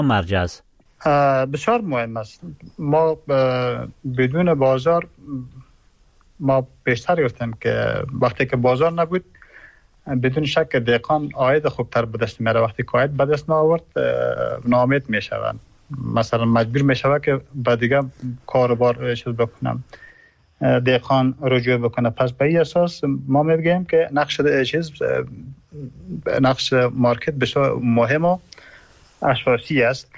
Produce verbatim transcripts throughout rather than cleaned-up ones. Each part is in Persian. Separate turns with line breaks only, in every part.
مرجع است؟
بسیار مهم است. ما بدون بازار، ما بیشتر گفتیم که وقتی که بازار نبود بدون شک دهقان عاید خوبتر به دست میاره. وقتی که عاید به دست نآورد ناامید میشوند، مثلا مجبور میشوه که بعد دیگه کاروبار چیز بکنم، دهقان رجوع بکنه. پس به این اساس ما میگیم که نقش چیز نقش مارکت بسیار مهم و اساسی است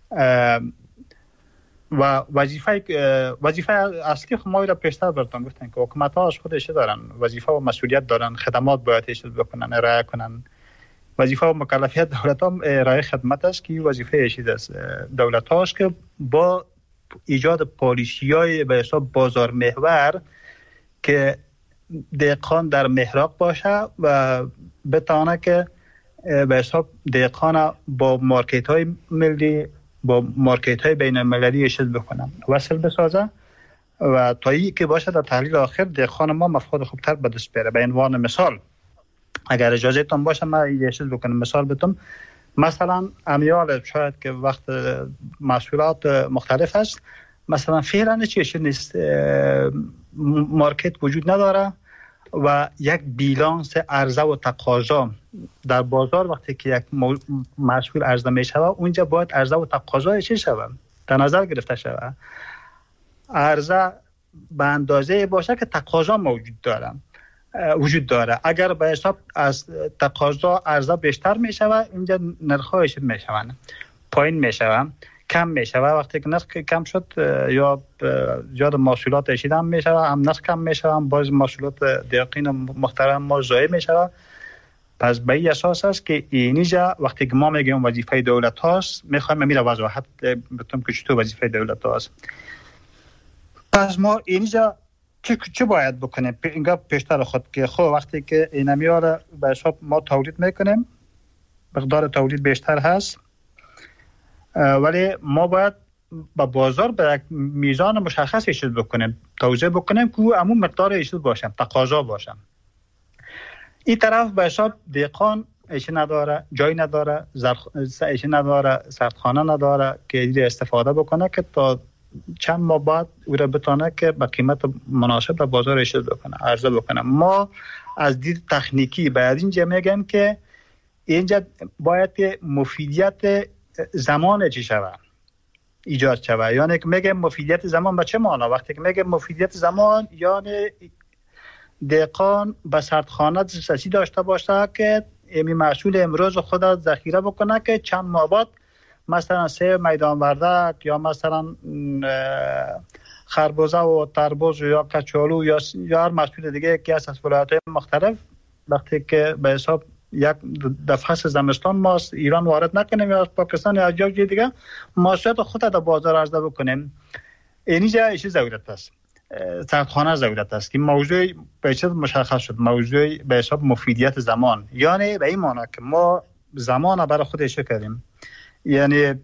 و وظیفه وظیفه اصلی ما را پیشتر براتون گفتن که حکومت ها از خودش دارن وظیفه و مسئولیت دارن، خدمات باید ایشون بکنن، ارائه کنن. وظیفه و مکلفیت دولت ها ارائه خدمت است که وظیفه ایشید است دولت ها است که با ایجاد پالیسی‌های به حساب بازار محور که دهقان در محراق باشه و بتونه که به حساب دهقان با مارکت های ملی با مارکت های بین المللی اشد بکنن، وصل بسازه و تا ای که باشه در تحلیل آخر دهقان ما مفاد خوبتر به دست بیاره. به عنوان مثال اگر اجازه تون باشه من اشد بکنم، مثال بتم مثلا امیال شاید که وقت محصولات مختلف است، مثلا فعلا چیش نیست، مارکت وجود نداره و یک بیلانس عرضه و تقاضا در بازار وقتی که یک محصول عرضه می شود اونجا باید عرضه و تقاضا چه شود در نظر گرفته شود. عرضه به اندازه باشه که تقاضا موجود داره وجود داره. اگر به حساب از تقاضا عرضه بیشتر می شود اینجا نرخ‌هاش می شوند پایین می شود، کم می شود. وقتی که نرخ کم شد یا زیاد محصولات اشیدم می شود، هم نرخ کم می شود، باز محصولات دقیقین محترم ما ضایع می شود. پس به این اساس است که اینجا وقتی که ما میگیم وظیفه دولت هاست میخوایم میره وضاحت بتونم که چطور وظیفه دولت هاست. پس ما اینجا چه چه باید بکنیم؟ اینجا پیشتر خود که خب وقتی که اینمیا را به حساب ما تولید میکنیم مقدار تولید بیشتر هست، ولی ما باید با بازار به یک میزان مشخص ایشد بکنیم، توزیع بکنیم که همون مقدار ایشد باشه، تقاضا باشه. این طرف به حساب دهقان ایش نداره، جای نداره، ایش نداره، سردخانه نداره که ایده استفاده بکنه که تا چند ماه بعد او را بتانه که با قیمت مناسب به بازار ایشد بکنه، عرضه بکنه. ما از دید تکنیکی باید اینجا میگم که اینجا باید مفیدیت زمان چی شود ایجاد شود. یعنی که میگم مفیدیت زمان به چه معنا؟ وقتی که میگم مفیدیت زمان یعنی دهقان به سردخانه دسترسی داشته باشه که این محصول امروز خود ذخیره بکنه که چند ماه بعد مثلا سه میدان وردک یا مثلا خربزه و تربوز یا کچالو یا یا هر محصول دیگه که از ولایت‌های مختلف وقتی که به حساب یک دفعه زمستان ما ایران وارد نکنیم یا از پاکستان یا از جای دیگه محصولات خود در بازار عرضه بکنیم، اینجا ایش ضرورت است، سردخانه ضرورت است که موضوع به چه مشخص شد، موضوع به حساب مفیدیت زمان. یعنی به این معنی که ما زمان برای خودش کردیم، یعنی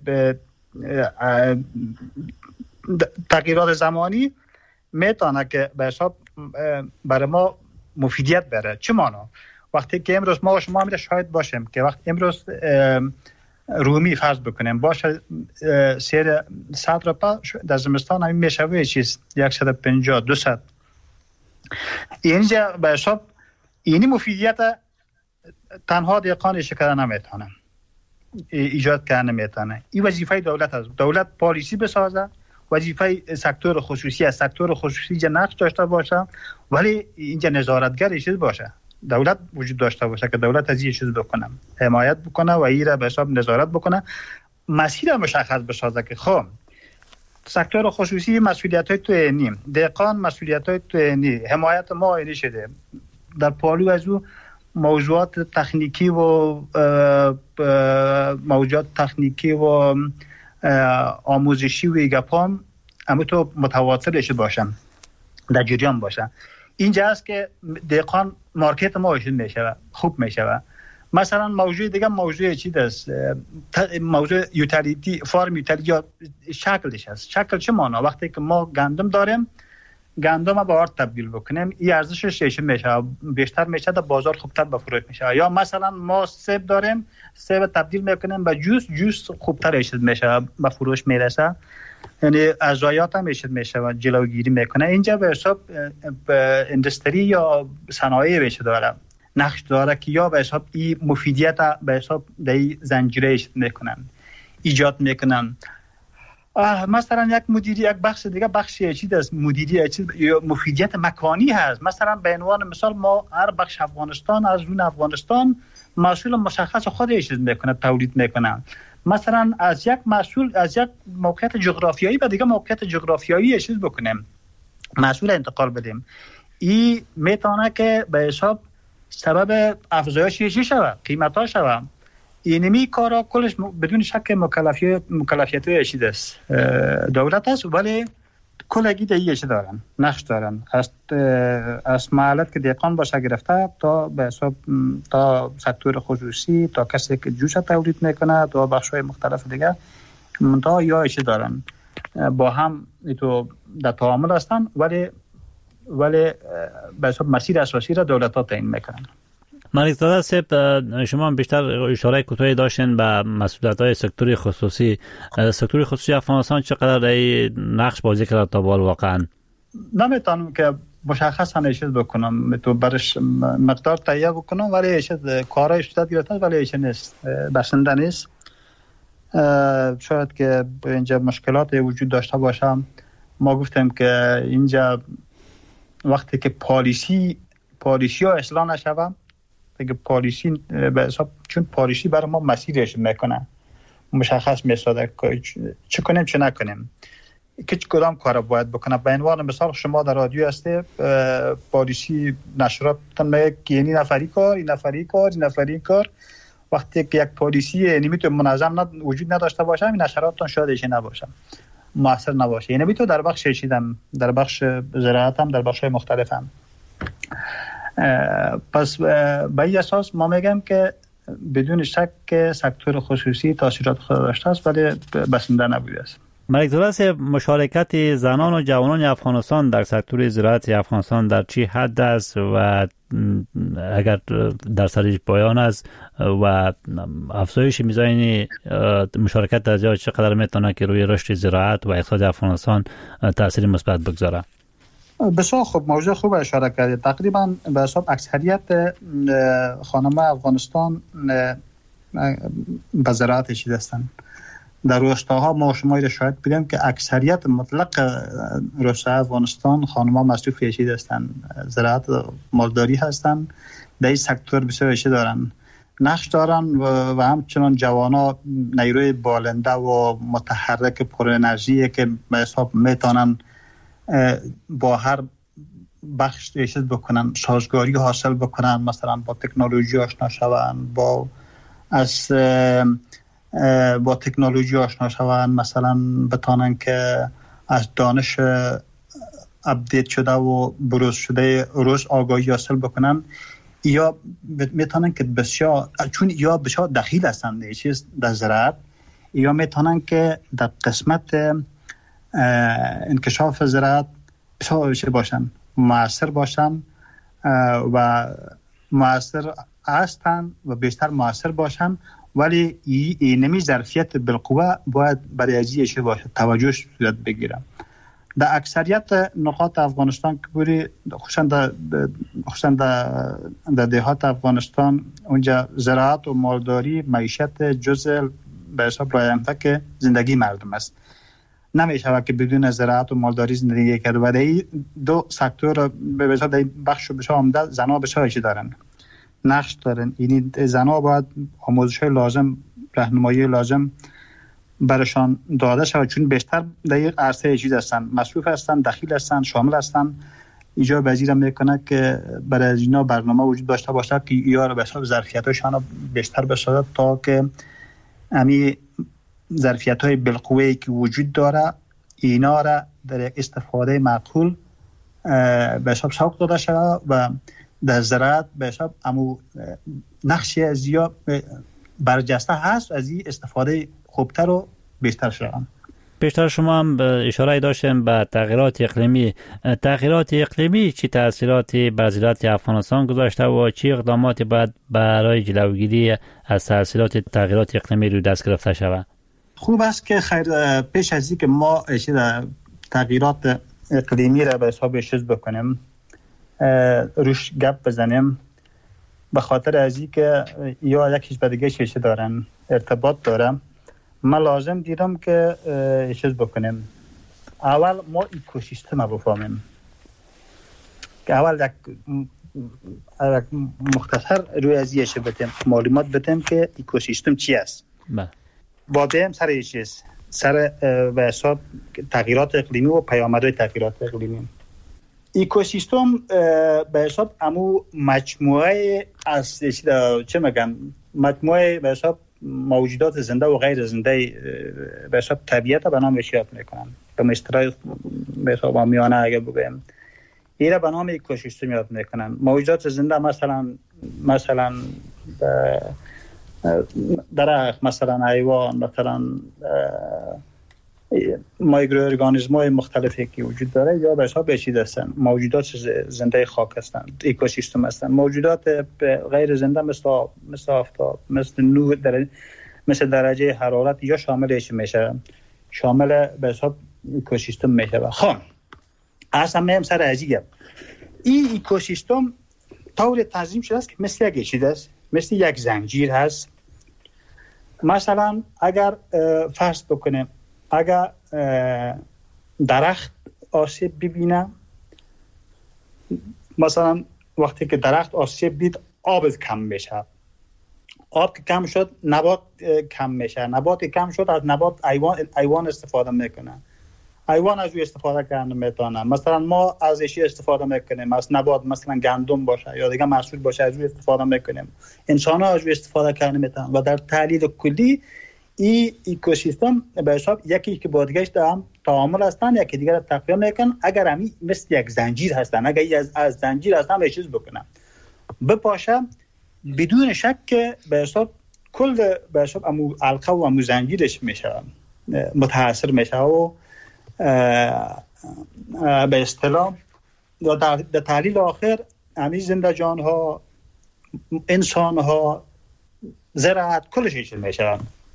تغییرات زمانی میتونه که به حساب برای ما مفیدیت بره. چه معنی؟ وقتی که امروز ما و شما میره شاهد باشیم که وقتی امروز رومی فرض بکنیم باشه سیر صد روپا در زمستان همین میشوه چیز صد و پنجاه دویست. اینجا به حساب اینی مفیدیت تنها دهقان شکر نمیتونه ایجاد کنه، نمیتونه. این وظیفه دولت است. دولت پالیسی بسازه، وظیفه سکتور خصوصی است، سکتور خصوصی جا نقش داشته باشه ولی اینجا نظارتگر چیز باشه، دولت وجود داشته باشه که دولت از این چیز بکنه، حمایت بکنه و این را به حساب نظارت بکنه، مسیر مشخص بسازه که خب سکتور خصوصی مسئولیت‌های تو اینی، دهقان مسئولیت‌های تو اینی، حمایت ما اینی شده. در پالو از او موضوعات تکنیکی و موضوعات تکنیکی و آموزشی و گپام اما تو متواترش باشن، در جریان باشن. اینجا است که دهقان مارکت ما ایشون میشه خوب میشه. مثلا موضوع دیگه موضوع چی است؟ موضوع یوتیلیتی، فارم یوتیلیتی یا شکلش است. شکل چه معنا؟ وقتی که ما گندم داریم گندم به آرد تبدیل بکنیم، این ارزشش چه میشه؟ بیشتر میشه، در بازار خوبتر به فروش میشه. یا مثلا ما سیب داریم، سیب تبدیل میکنیم به جوس، جوس خوبتر ایشد میشه، به فروش میرسه. یعنی اجرایات هم ایشد میشه و جلوگیری میکنه. اینجا به حساب اندستری یا صنایع بشه داره نقش داره که یا به حساب این مفیدیت به حساب در زنجیره ایشد میکنن، ایجاد میکنن. مثلا یک مدیری، یک بخش دیگه بخشی چیز است، مدیری چیز یا مفیدیت مکانی هست. مثلا به عنوان مثال ما هر بخش افغانستان، از اون افغانستان محصول مشخص خودش میکنه، تولید میکنه. مثلا از یک محصول، از یک موقعیت جغرافیایی به دیگه موقعیت جغرافیایی چیز بکنیم، محصول انتقال بدیم. این میتونه که به حساب سبب افزایش چی شود، قیمتا شود. اینمی کارا کلش بدون شک مکلفیت مکلفیت چیز است، دولت است، ولی کلگی دیگه چی دارن، نقش دارن. از از معلت که دیقان باشه گرفته تا به حساب تا سکتور خصوصی، تا کسی که جوش تولید میکنه، تا بخش‌های مختلف دیگه منتها یا چی دارن، با هم تو در تعامل هستن، ولی ولی به حساب مسیر اساسی را دولت‌ها تعیین میکنن.
ملک زاده صاحب، شما بیشتر اشاره کوتاهی داشتین به مسئولیت‌های سکتور خصوصی. سکتور خصوصی افغانستان چقدر در نقش بازی کرده تا بال واقعا؟
نمیتونم که مشخص هنیشه بکنم، تو برش مقدار تهیه بکنم، ولی ایشه کارایش شده گرفته، ولی ایشه نیست، بسنده نیست. شاید که اینجا مشکلات وجود داشته باشم. ما گفتیم که اینجا وقتی که پالیسی پالیسی ها اصلاح نشوه، دیگه پالیسی به حساب، چون پالیسی برای ما مسیرش میکنه، مشخص میساده چه کنیم چه نکنیم، که کدام کار باید بکنه. به عنوان مثال شما در رادیو هستی، پالیسی نشرات میگه که این نفری کار، این نفری کار، این نفری کار. وقتی که یک پالیسی نمیتونه منظم ند... وجود نداشته باشه، این نشراتتون شاید ایشی نباشه، موثر نباشه. یعنی تو در بخش چیدم، در بخش زراعت هم، در بخش مختلف هم. پس به این اساس ما میگم که بدون شک که سکتور خصوصی تاثیرات خود داشته است، ولی بسنده نبوده است.
ملک زاده صاحب، مشارکت زنان و جوانان افغانستان در سکتور زراعت افغانستان در چی حد است و اگر در سرش پایان است و افزایش میزان مشارکت در جای چقدر میتونه که روی رشد زراعت و اقتصاد افغانستان تاثیر مثبت بگذاره؟
بسیار خوب، موضوع خوب اشاره کردید. تقریبا به حساب اکثریت خانم افغانستان به زراعت چیز هستند. در روستاها ما شما را شاهد بودیم که اکثریت مطلق روستاهای افغانستان خانم‌ها مصروف چیز هستند، زراعت مالداری هستند. در این سکتور بسیار چیز دارن، نقش دارن و, و همچنان جوانا نیروی بالنده و متحرک پر انرژی که به حساب میتونن با هر بخش چیز بکنن، سازگاری حاصل بکنن، مثلا با تکنولوژی آشنا شوند، با از با تکنولوژی آشنا شوند، مثلا بتانن که از دانش اپدیت شده و بروز شده روز آگاهی حاصل بکنن، یا میتونن که بسیار، چون یا بسیار دخیل هستند این چیز در زراعت، یا میتونن که در قسمت انکشاف زراعت بسیار چه باشن، مؤثر باشن و مؤثر هستن و بیشتر مؤثر باشن. ولی اینمی ظرفیت بالقوه باید برای ازیشه باشه، توجه صورت بگیره. در اکثریت نقاط افغانستان که بوری، خصوصا در خصوصا در دهات افغانستان، اونجا زراعت و مالداری معیشت جزء به حساب رایانفک زندگی مردم است. نمیشه که بدون زراعت و مالداری زندگی کرد. و در دو سکتور به حساب در بخش بسیار عمده زنها بسیار چی دارن، نقش دارن. یعنی زنها باید آموزش‌های لازم، راهنمایی لازم برشان داده شود، چون بیشتر در این عرصه چیز هستن، مصروف هستن، دخیل هستن، شامل هستن. ایجاب وزیر میکنه که برای اینا برنامه وجود داشته باشه که یا به حساب ظرفیت‌هاشون بیشتر بسازد، تا که امی ظرفیت‌های بالقوه‌ای که وجود داره اینا را در استفاده معقول به حساب سوق داده شود و در زراعت به حساب امو نقشی از یا برجسته هست، از این استفاده خوبتر و بیشتر شدن.
بیشتر شما هم اشاره داشتیم به تغییرات اقلیمی. تغییرات اقلیمی چی تاثیراتی بر زراعت افغانستان گذاشته و چی اقداماتی باید برای جلوگیری از تاثیرات تغییرات اقلیمی رو دست گرفته شود؟
خوب است که خیر پیش از اینکه ما تغییرات اقلیمی را به حساب چیز بکنیم روش گپ بزنیم، به خاطر از اینکه یا یکیش به دیگه چیزی دارن ارتباط دارم، ما لازم دیدم که چیز بکنیم. اول ما اکوسیستم رو بفهمیم که اول یک مختصر روی از یه چیز بتیم معلومات بتیم که اکوسیستم چی است. با بیم سر یه چیز سر به حساب تغییرات اقلیمی و پیامدهای تغییرات اقلیمی. اکوسیستم به حساب امو مجموعه از چه میگم مجموعه به حساب موجودات زنده و غیر زنده به حساب طبیعت به نام اشاره میکنن. به مصطلح به حساب عامیانه اگه بگیم اینا به نام اکوسیستم یاد میکنن. موجودات زنده مثلا مثلا درخت، مثلا حیوان، مثلا مایکرو ارگانیسم‌های مختلفی که وجود داره یا به حساب چیز هستن موجودات زنده خاک هستند، اکوسیستم هستند. موجودات غیر زنده مثل مثل آفتاب، مثل نور، در مثل درجه حرارت یا شاملش میشه، شامل به حساب اکوسیستم میشه. خب اصلا میم سر عجیبه این اکوسیستم طور تنظیم شده است که مثل یک چیز است، مثل یک زنجیر هست. مثلا اگر فرض بکنیم اگر درخت آسیب ببینه، مثلا وقتی که درخت آسیب دید آب کم میشه، آب که کم شد نبات کم میشه، نبات کم شد از نبات ایوان ایوان استفاده میکنه، ایوان از او استفاده کردن میتونه. مثلا ما از اشی استفاده میکنیم از نبات، مثلا گندم باشه یا دیگه محصول باشه از او استفاده میکنیم، انسان ها از او استفاده کردن میتونن. و در تحلیل کلی این اکوسیستم به حساب یکی که با دیگهش هم تعامل هستن، یکی دیگر رو تقویه میکنن. اگر همی مثل یک زنجیر هستن، اگر ای از, از زنجیر هستن به چیز بکنن بپاشه، بدون شک که به حساب کل به حساب امو علقه و امو زنجیرش میشه متاثر میشه و به اصطلاح در تحلیل آخر همی زنده جان ها، انسان ها، زراعت کلش میشه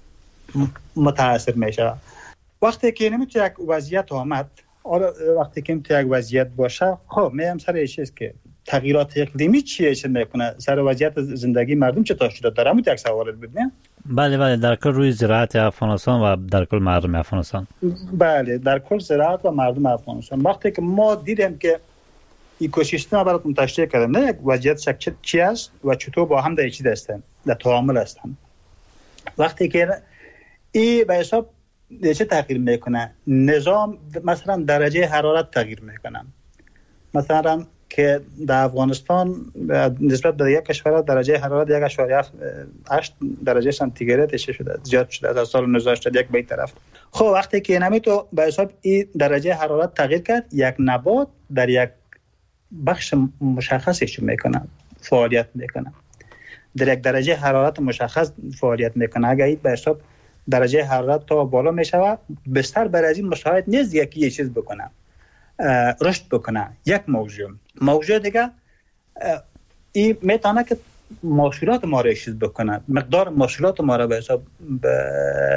متاثر میشه. وقتی که نمیتونه یک وضعیت آمد، وقتی که نمیتونه یک وضعیت باشه، خب میام سر یه چیز که تغییرات اقلیمی چیه چه میکنه سر وضعیت زندگی مردم چه تاثیرات داره. همون یک سوال ببینیم.
بله بله در کل روی زراعت افغانستان و در کل مردم افغانستان.
بله در کل زراعت و مردم افغانستان. وقتی که ما دیدیم که اکوسیستم براتون تشریح کردم، نه یک وضعیت چی است و چطور با هم در چی هستن، در تعامل هستن. وقتی که این به حساب چه تغییر میکنه نظام، مثلا درجه حرارت تغییر میکنه. مثلا که در افغانستان نسبت به یک کشور درجه حرارت یک اشاره هشت درجه سانتیگراد شده، زیاد شده از سال نوزده هشتاد و یک به این طرف. خب وقتی که نمی تو به حساب این درجه حرارت تغییر کرد، یک نبات در یک بخش مشخصش میکنه فعالیت میکنه، در یک درجه حرارت مشخص فعالیت میکنه. اگر این به حساب درجه حرارت تا بالا میشود، بستر بر از این مساعد نیست یکی یه چیز بکنه، رشد بکنه. یک موضوع موضوع دیگه این میتونه که محصولات ما را چیز بکنه، مقدار محصولات ما را به حساب به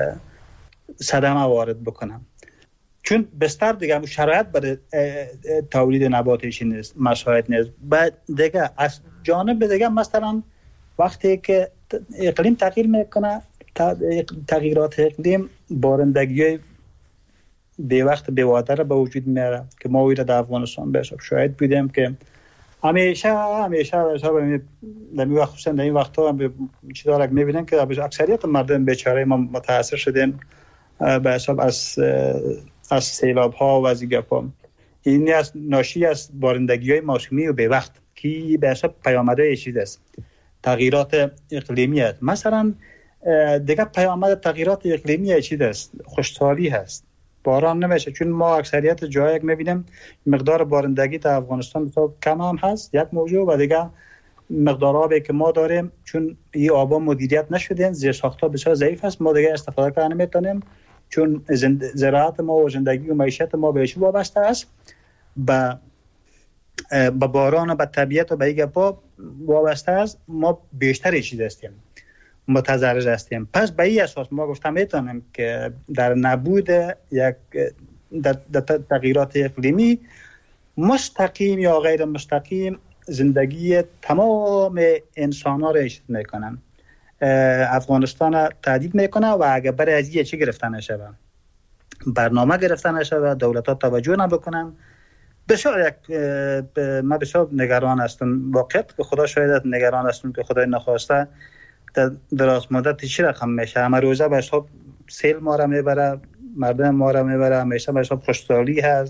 صدمه وارد بکنه، چون بستر دیگه شرایط برای تولید نباتیشی نیست، مساعد نیست. بعد دیگه از جانب دیگه مثلا وقتی که اقلیم تغییر میکنه، تغییرات اقلیم بارندگی به وقت به وادر به وجود میاره که ما ویرا در افغانستان به حساب شاهد بودیم که همیشه همیشه به حساب در این وقت خصوصا در این وقتا هم چیزا را میبینن که اکثریت مردم بیچاره ما متاثر شدیم به حساب از از سیلاب ها و از گپا. این از ناشی از بارندگی های موسمی و به وقت که به حساب پیامدهای چیز است، تغییرات اقلیمی است. مثلا دیگه پیامد تغییرات اقلیمی چیز است، خشکسالی هست، باران نمیشه، چون ما اکثریت جایی میبینیم مقدار بارندگی در افغانستان بسیار کم هم هست، یک موضوع. و دیگه مقدار آبی که ما داریم چون این آبا مدیریت نشدن، زیرساخت‌ها بسیار ضعیف است، ما دیگه استفاده کردن نمیتونیم. چون زراعت ما و زندگی و معیشت ما بهش وابسته است، به به باران و به طبیعت و به این گپا وابسته است، ما بیشتر چیز هستیم، متضرر هستیم. پس به این اساس ما گفتم میتونیم که در نبود یک در تغییرات اقلیمی مستقیم یا غیر مستقیم زندگی تمام انسان ها را ایجاد میکنن. افغانستان تهدید میکنه و اگر برای از یه چی گرفتن نشه، برنامه گرفتن نشه، دولت ها توجه نبکنن، بسیار یک من بسیار نگران هستم. واقعیت که خدا شاید نگران هستم که خدای نخواسته در دراز مدت چی رقم میشه. همه روزه به حساب سیل ما را میبره، مردم ما را میبره، همیشه به حساب خشکسالی هست.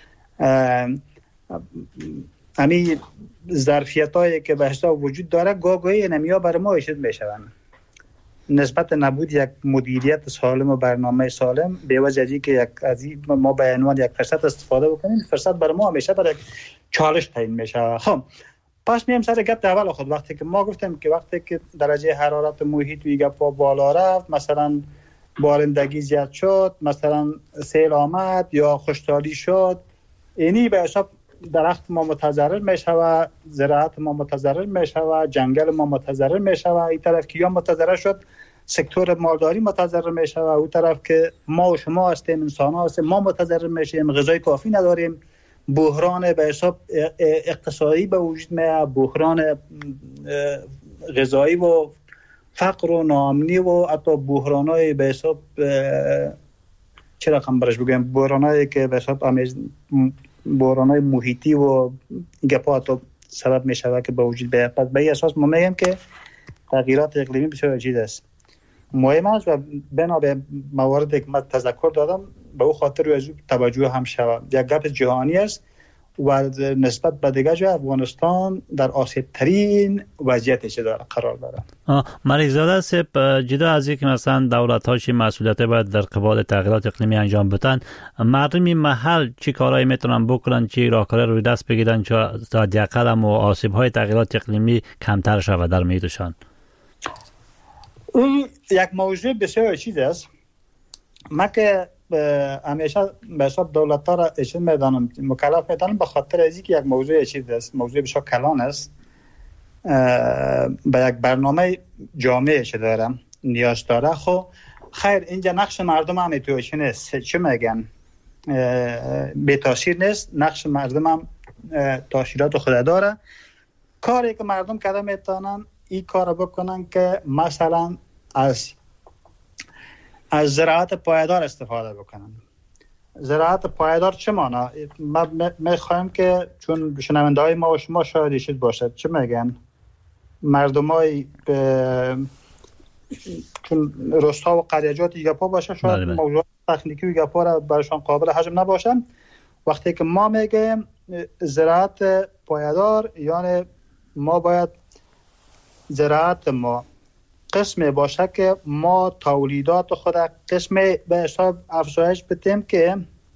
همین ظرفیت هایی که به حساب وجود داره گاگوی نمیا برای ما ایجاد میشوند. نسبت نبود یک مدیریت سالم و برنامه سالم به وجه ازی که یک از ما به عنوان یک فرصت استفاده بکنیم، فرصت برای ما همیشه برای چالش تعیین میشه. خب پس میام سر گپ اول خود. وقتی که ما گفتیم که وقتی که درجه حرارت محیط و گپا بالا رفت، مثلا بارندگی زیاد شد، مثلا سیل آمد یا خشکسالی شد، اینی به حساب درخت ما متضرر میشه و زراعت ما متضرر میشه و جنگل ما متضرر میشه و این طرف که یا متضرر شد سکتور مالداری متضرر میشه و اون طرف که ما و شما هستیم، انسان ها هستیم، ما متضرر میشیم، غذای کافی نداریم، بحران به حساب اقتصادی به وجود میاد، بحران غذایی و فقر و ناامنی و حتی بحرانای به حساب چه رقم برش بگم، بحرانایی که به حساب بحرانای محیطی و گپا تو سبب می شود که به وجود بیاد. پس به این اساس ما میگیم که تغییرات اقلیمی بسیار جدی است، مهم است و بنا به مواردی که من تذکر دادم به او خاطر رو از توجه هم شود. یک گپ جهانی است و نسبت به دیگه جای افغانستان در آسیب ترین وضعیتش داره قرار داره.
ملیک‌زاده صاحب، جدا از اینکه مثلا دولت ها چی مسئولیت باید در قبال تغییرات اقلیمی انجام بدن، مردم محل چی کارایی میتونن بکنن، چی راهکارهای روی دست بگیرن تا حداقل هم آسیب های تغییرات اقلیمی کمتر شود در محیطشان؟
این یک موضوع بسیار چیز است. ما که همیشه به حساب دولت ها را اشاره میدانم، مکلف میدانم به خاطر از اینکه یک موضوع چیز است، موضوع بسیار کلان است، به یک برنامه جامعه چه دارم نیاز داره. خب خیر اینجا نقش مردم هم تویش نیست، چه میگن بی تاثیر نیست، نقش مردم هم تاثیرات خود داره. کاری که مردم کرده میتونن این کار بکنن که مثلا از از زراعت پایدار استفاده بکنن. زراعت پایدار چه مانا؟ ما میخوایم که چون شنونده های ما و شما شاید ایشید باشد، چه میگن مردم های چون رستا و قریجات ایگه پا باشه شاید موضوع تکنیکی ایگه پا را برشان قابل حجم نباشن. وقتی که ما میگیم زراعت پایدار، یعنی ما باید زراعت ما قسمی باشه که ما تولیدات خود قسمی به حساب افزایش بدیم که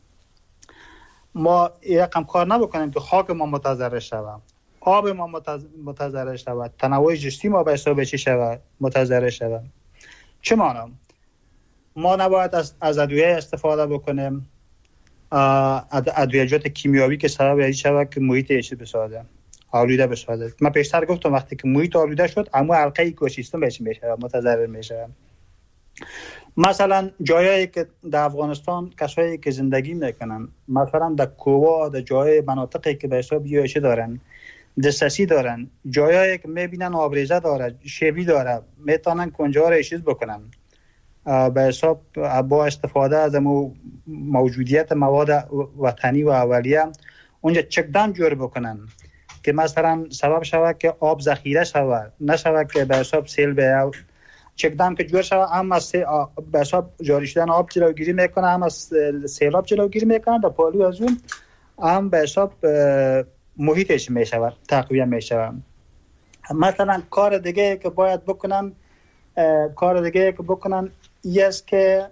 ما یکم کار نبکنیم که خاک ما متضرر شود، آب ما متضرر شود، تنوع جستی ما به حساب چی شود متضرر شود. چه معنی؟ ما نباید از از ادویه استفاده بکنیم، ادویجات کیمیاوی که سبب این شود که محیط ایشی بسازه، آلوده بسازه. من پیشتر گفتم وقتی که محیط آلوده شد اما حلقه اکوسیستم بهش میشه متضرر میشه. مثلا جایی که در افغانستان کسایی که زندگی میکنن، مثلا در کووا، در جای مناطقی که به حساب یوشی دارن، دسترسی دارن، جایی که میبینن آبریزه داره، شیبی داره، میتونن کنجا را ایشیز بکنن به حساب با استفاده از موجودیت مواد وطنی و اولیه اونجا چکدام جور بکنن که مثلا سبب شود که آب ذخیره شود، نشود که به حساب سیل بیاد. چکدام که جور شود هم از به حساب جاری شدن آب جلوگیری میکنه، هم از سیلاب جلوگیری میکنه، در پالو از اون هم به حساب محیطش میشود تقویه میشود. مثلا کار دیگه که باید بکنن کار دیگه که بکنن این است که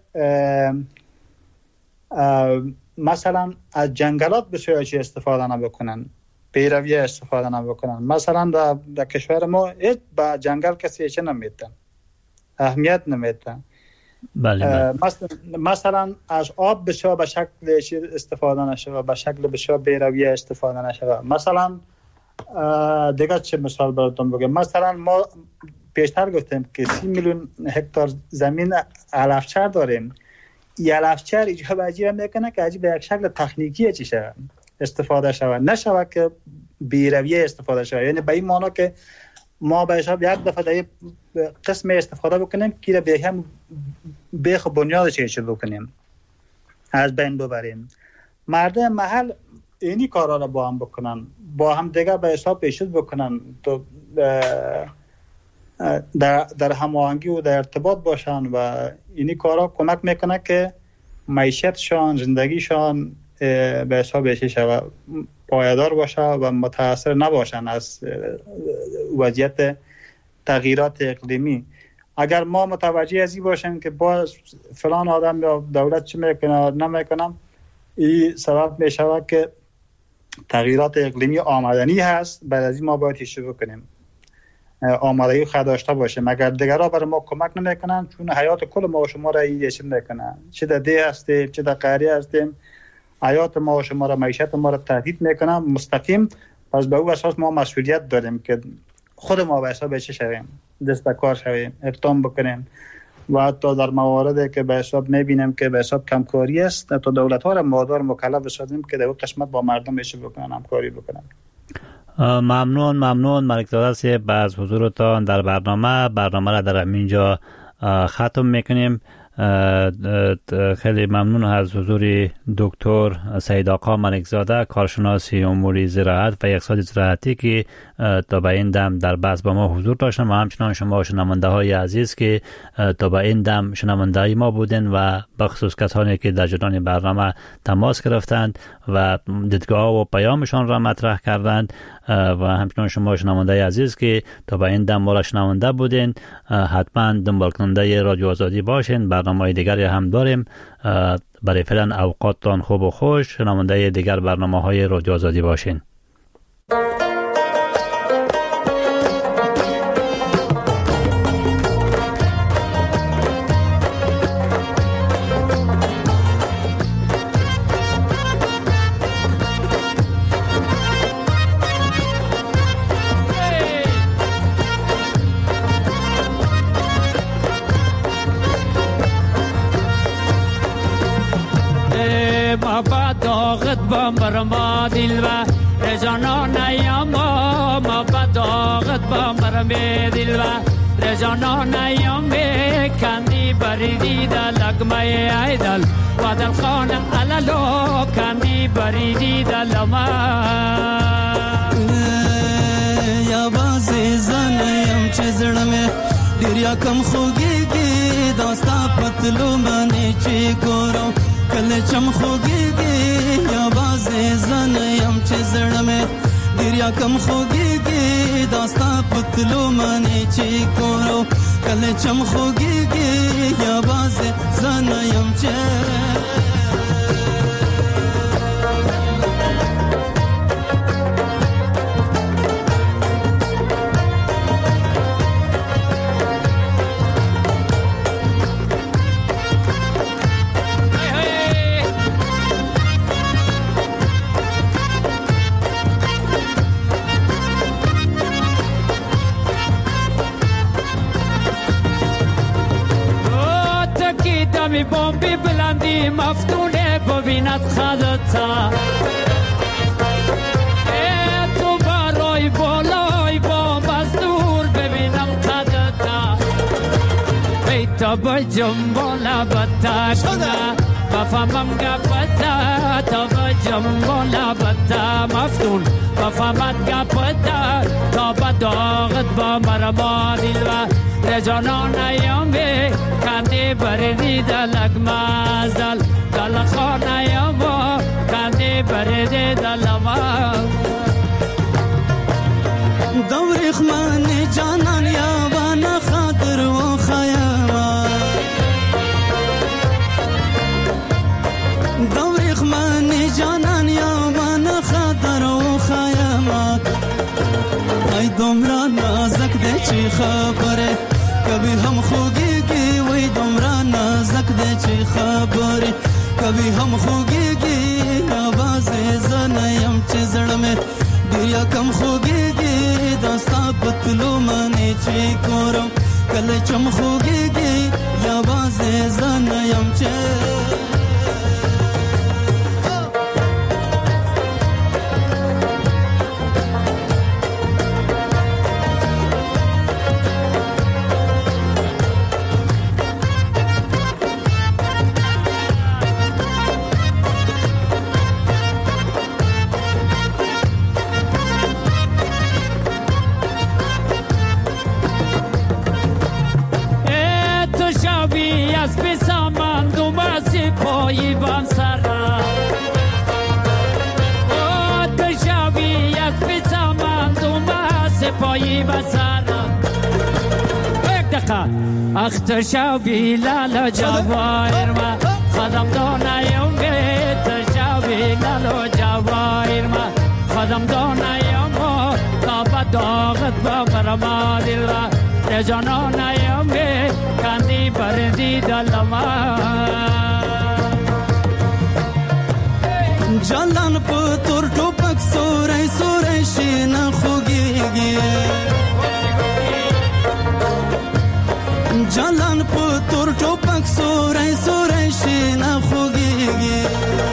مثلا از جنگلات بسیار چی استفاده نبکنن، پیروی استفاده نبکنن. مثلا در, در کشور ما هیچ با جنگل کسی چه نمیتن، اهمیت نمیتن.
بله بله.
مثلا از آب بسیار به شکل چیز استفاده نشه، به شکل بسیار بی‌رویه استفاده نشه. مثلا دیگه چه مثال براتون بگم، مثلا ما پیشتر گفتیم که سی میلیون هکتار زمین علفچر داریم. این علفچر ایجاب اجیر میکنه که اجیر به یک شکل تکنیکی چی شود استفاده شود، نشود که بی‌رویه استفاده شود. یعنی به این معنی که ما به حساب یک دفعه در قسم استفاده بکنیم که به هم بیخ بنیاد چیز بکنیم، از بین ببریم. مردم محل اینی کارا را با هم بکنن، با هم دیگه به حساب پیشید بکنن، تو در در هماهنگی و در ارتباط باشن و اینی کارا کمک میکنه که معیشتشان، زندگیشان به حساب چیز شود پایدار باشه و متاثر نباشن از وضعیت تغییرات اقلیمی. اگر ما متوجه از این باشیم که با فلان آدم یا دولت چه میکنه نمیکنم، این سبب میشه که تغییرات اقلیمی آمدنی هست، بعد از این ما باید هیچ بکنیم، آمادگی خود داشته باشیم. اگر دیگرها برای ما کمک نمیکنن، چون حیات کل ما و شما را ایجاد میکنن، چه در ده هستیم چه در قریه هستیم، حیات ما و شما را، معیشت ما را تهدید میکنن مستقیم. پس به او اساس ما مسئولیت داریم که خود ما به حساب چه شویم، دست به کار شویم، اقدام بکنیم. و حتی در مواردی که به حساب میبینیم که به حساب کمکاری است، تا دولت ها را مادار مکلف بسازیم که در اون قسمت با مردم میشه بکنن، همکاری بکنن.
ممنون ممنون ملک زاده صاحب از حضورتان در برنامه. برنامه را در همینجا ختم میکنیم. خیلی ممنون از حضور دکتر سعید آقا ملک زاده، کارشناس امور زراعت و اقتصاد زراعتی که تا به این دم در بحث با ما حضور داشتن و همچنان شما شنونده های عزیز که تا به این دم شنونده ما بودن و بخصوص کسانی که در جریان برنامه تماس گرفتند و دیدگاه و پیامشان را مطرح کردند و همچنان شما شنونده عزیز که تا به این دم ما را شنونده بودین. حتما دنبال کننده رادیو آزادی باشین. برنامه دیگری هم داریم. برای فعلا اوقاتتان خوب و خوش. شنونده دیگر برنامه های رادیو آزادی باشین.
برما دلوا رجانا نیاما ما بداغت با مرمی دلوا رجانا نیامی کندی بریدی دا لگمه ایدل و دل خانه علالو کندی بریدی دا لما
یا بازی زنیم چه زرمه دیریا کم خوگی گی داستا پتلو منی چی گورو کل چم خوگی گی یا بازی زنیم چه زرمه دیریا کم خوگی گی داستا پتلو منی چی گورو کل چم خوگی گی یا بازی زنیم چه
می بومبی بلندی مفتونه ببیند خدتا ای تو برای بالای بومب از دور ببینم خدتا ای تا بجم بالا بتا شده بفهمم گپتا تا بجم بالا بتا مفتون بفهمت گپتا تا بداغت با مرما دلوا رجانا نیامی کندی بریدی دلک مازل دل خانه یما کندی بریدی دل ما
دوریخ من جانان یابان خاطر و خیاما دوریخ من جانان یابان خاطر و خیاما ای دمرا نازک ده چی خبره کبھی ہم خوگی کی وہی دمرا نازک ده چی خبری کبھی هم خوگیگی آواز زنیم چه زړمه ډیر کم خوگیگی داستا پتلو منی چی کورم کله چم خوگیگی آواز زنیم چه
اختر شبی لالا جوایر ما خدم دانایم بیت شبی لالا جوایر ما خدم دانایم و کابا داغت با برما دل را رجانانایم بی کندی بردی دلما
جلان پتر ټوپک سورای سورای شین خوگیگی جلان پتر ټوپک سورای سورای شین خوگیگی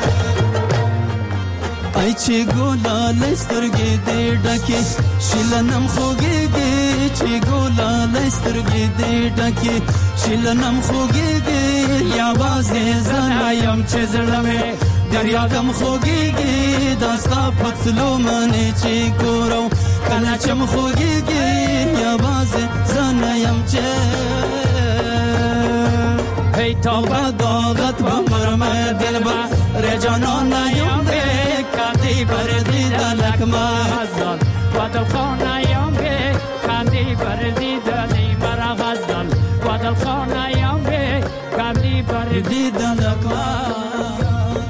ای چی ګولا لسترګې دې ډکه شلنم خوگیگی چی ګولا لسترګې دې ډکه شلنم خوگیگی یا وازه زنایم چې زړمه دریا کم خوگیگی داستا پتلو منی چی کورو کله چم خوگیگی یا بازه زنیم چه
ای تا با داغت با مرمه دل با رجانان نیم بی کندی بردی دلک مازدان و دل خانیم بی کندی بردی دلی مرا غزدان و دل خانیم بی کندی بردی دلک مازدان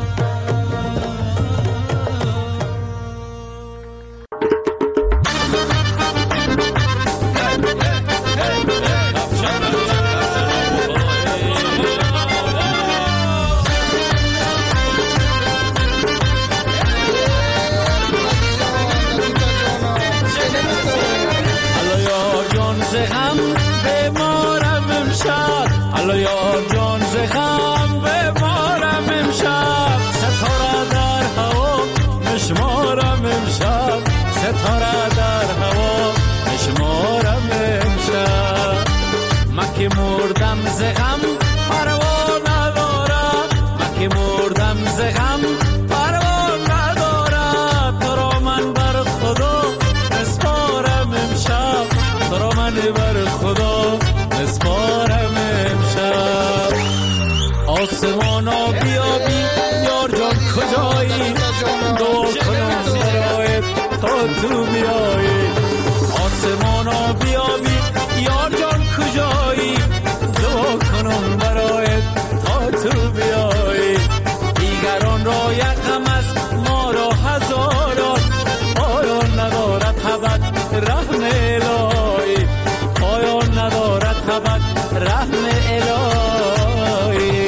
که مردم ز غم پروا ندارم من که مردم ز غم پروا ندارم تو را من بر خدا نسپارم امشب تو را من بر خدا نسپارم امشب آسمانا بیابی یار جان کجایی دعا کنم برایت تا تو بیایی آسمانا بیابی یار جان کجایی دعا کنم برایت تا تو بیایی دیگران را یک غم است ما را هزاران پایان ندارد حبت رحم الهی پایان ندارد حبت رحم الهی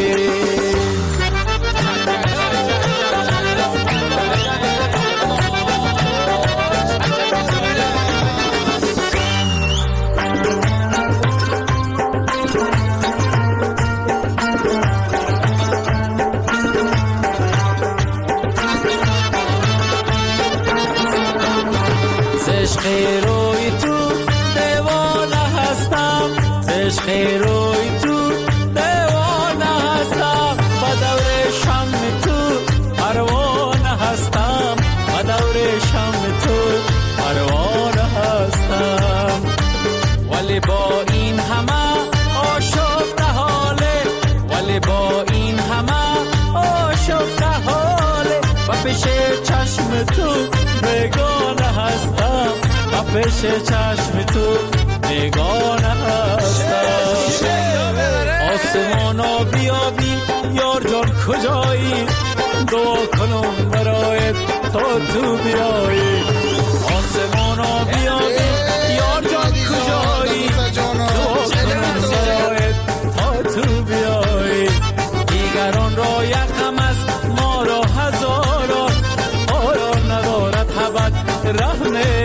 روی تو دیوانه هستم عشق روی تو دیوانه هستم با دور شم تو پروانه هستم با دور شم تو پروانه هستم ولی با این همه آشفته حاله ولی با این همه آشفته حاله و پیش چشم تو بیگانه هستم و پیش چشم تو بیگانه هستم آسمانا بیابی یار جان کجایی دعا کنم برایت تا تو بیایی آسمانا بیابی یار جان کجایی دعا کنم برایت تا تو بیایی رحم